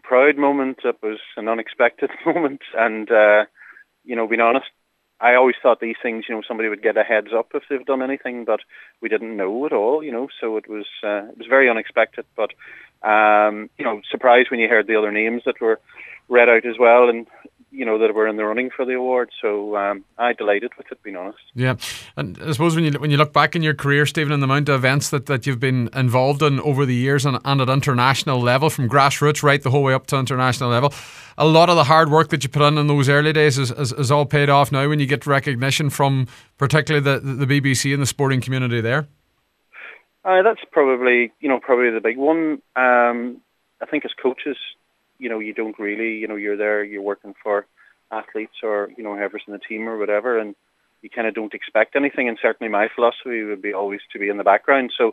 proud moment. It was an unexpected moment, and being honest, I always thought these things, somebody would get a heads up if they've done anything, but we didn't know at all, So it was very unexpected, but surprised when you heard the other names that were read out as well, and that were in the running for the award. So I'm delighted with it, being honest. Yeah, and I suppose when you look back in your career, Stephen, and the amount of events that you've been involved in over the years and at international level, from grassroots right the whole way up to international level, a lot of the hard work that you put in those early days is all paid off now when you get recognition from particularly the BBC and the sporting community there. That's probably the big one. I think as coaches, you don't really, you're there, you're working for athletes or, whoever's in the team or whatever, and you kind of don't expect anything. And certainly my philosophy would be always to be in the background. So,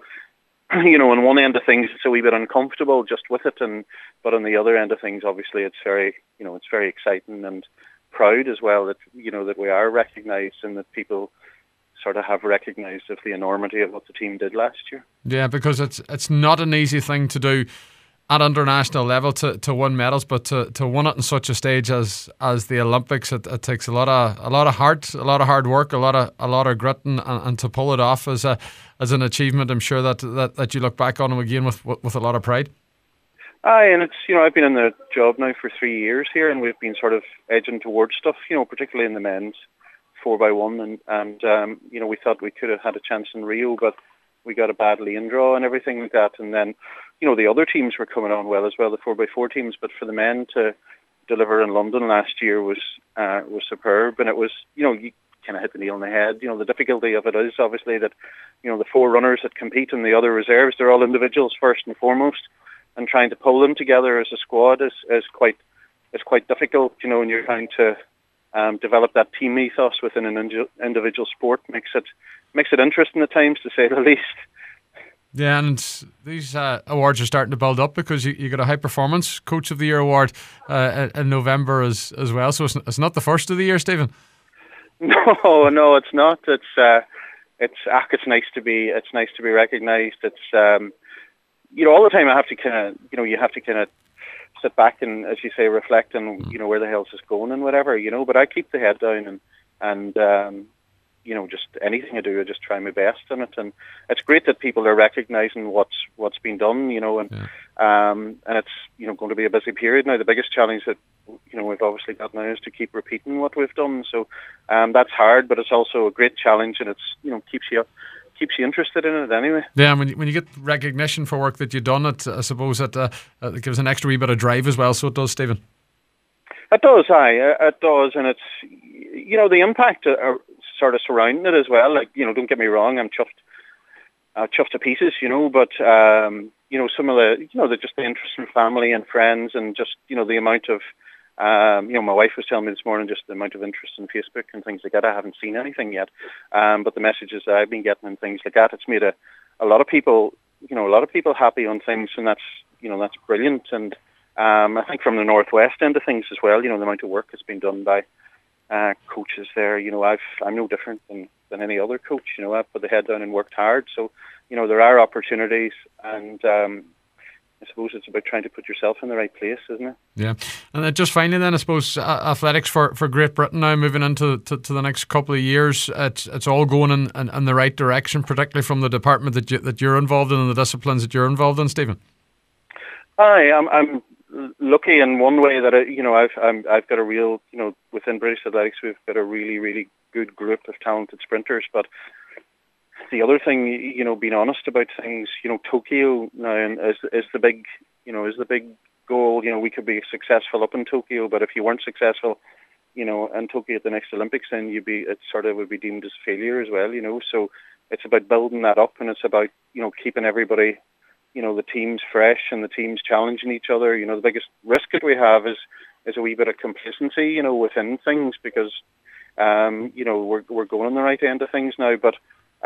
on one end of things, it's a wee bit uncomfortable just with it, but on the other end of things, obviously, it's very exciting and proud as well that, that we are recognised and that people sort of have recognised of the enormity of what the team did last year. Yeah, because it's not an easy thing to do at international level to win medals, but to win it in such a stage as the Olympics, it takes a lot of heart, a lot of hard work, a lot of grit, and to pull it off as an achievement, I'm sure that you look back on it again with a lot of pride. Aye, and it's I've been in the job now for 3 years here, and we've been sort of edging towards stuff, particularly in the men's 4x1, and we thought we could have had a chance in Rio, but we got a bad lane draw and everything like that, and then the other teams were coming on well as well, the 4x4 teams, but for the men to deliver in London last year was superb, and it was you kind of hit the nail on the head. The difficulty of it is obviously that the 4 runners that compete and the other reserves, they're all individuals first and foremost, and trying to pull them together as a squad is quite difficult, and you're trying to develop that team ethos within an individual sport makes it interesting at times, to say the least. Yeah, and these awards are starting to build up because you got a high performance Coach of the Year award in November as well. So it's not the first of the year, Stephen. No, it's not. It's nice to be recognised. It's all the time I have to kind of you have to kind of sit back and, as you say, reflect on where the hell's this going and whatever, But I keep the head down and just anything I do, I just try my best in it, and it's great that people are recognising what's been done, and it's going to be a busy period now. The biggest challenge that we've obviously got now is to keep repeating what we've done. So that's hard, but it's also a great challenge, and it's keeps you interested in it anyway. Yeah, and when you get recognition for work that you've done, I suppose it gives an extra wee bit of drive as well. So it does, Stephen. It does, it does, and it's the impact sort of surrounding it as well. Like don't get me wrong, I'm chuffed to pieces, but some of the just the interest in family and friends, and just the amount of my wife was telling me this morning just the amount of interest in Facebook and things like that. I haven't seen anything yet, but the messages that I've been getting and things like that, it's made a lot of people happy on things, and that's brilliant. And I think from the northwest end of things as well, the amount of work that's been done by coaches there. I'm no different than any other coach. I've put the head down and worked hard. So there are opportunities, and I suppose it's about trying to put yourself in the right place, isn't it? Yeah. And just finally then, I suppose athletics for Great Britain now moving into to the next couple of years, it's all going in the right direction, particularly from the department that you're involved in and the disciplines that you're involved in, Stephen. I'm lucky in one way that I've got a real within British athletics we've got a really, really good group of talented sprinters. But the other thing, being honest about things, Tokyo now is the big goal. We could be successful up in Tokyo, but if you weren't successful, in Tokyo at the next Olympics, then it sort of would be deemed as failure as well. So it's about building that up, and it's about keeping everybody, the teams fresh and the teams challenging each other. The biggest risk that we have is a wee bit of complacency, within things, because we're going on the right end of things now. But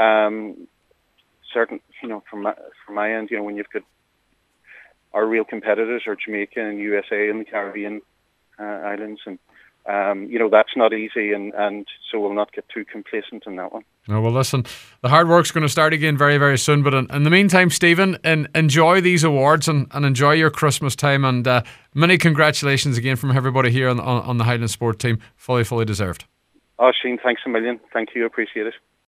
certain, from my end, when you've got our real competitors are Jamaica and USA and the Caribbean islands, and That's not easy, and so we'll not get too complacent in that one. No, well, listen, the hard work's going to start again very, very soon. But in the meantime, Stephen, enjoy these awards and enjoy your Christmas time. And many congratulations again from everybody here on the Highland Sport team. Fully deserved. Oh, Shane, thanks a million. Thank you. Appreciate it.